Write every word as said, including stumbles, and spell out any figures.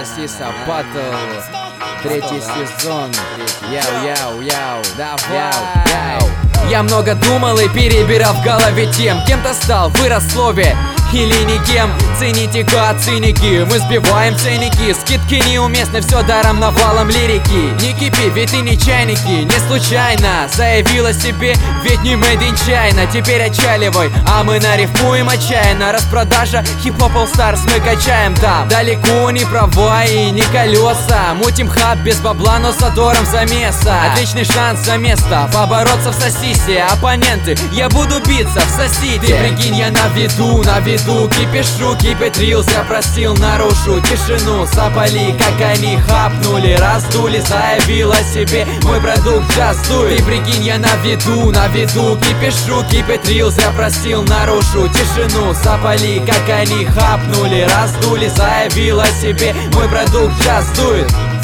Сиса Батл, третий сезон. Яу-яу-яу, давай. Я много думал и перебирал в голове тем, кем ты стал, вырос в слове или никем. Цените-ка, циники, мы сбиваем ценники. Скидки неуместны, все даром навалом лирики. Не кипи, ведь ты не чайники, не случайно заявила себе, ведь не made in China. Теперь отчаливай, а мы нарифмуем отчаянно. Распродажа хип-хоп All Stars мы качаем там. Далеко не права и не колеса. Мутим хаб без бабла, но с задором замеса. Отличный шанс за место, побороться в сосисе. Оппоненты, я буду биться в соседи. Ты прикинь, я на виду, на виду кипишу, кипит рилс, я просил, нарушу тишину. Сапали, как они хапнули, раздули, заявила себе, мой продукт сейчас дует. Ты прикинь, я на виду, на виду кипишу, кипит рилс, я просил, нарушу тишину. Сапали, как они хапнули, раздули, заявила себе, мой продукт сейчас дует.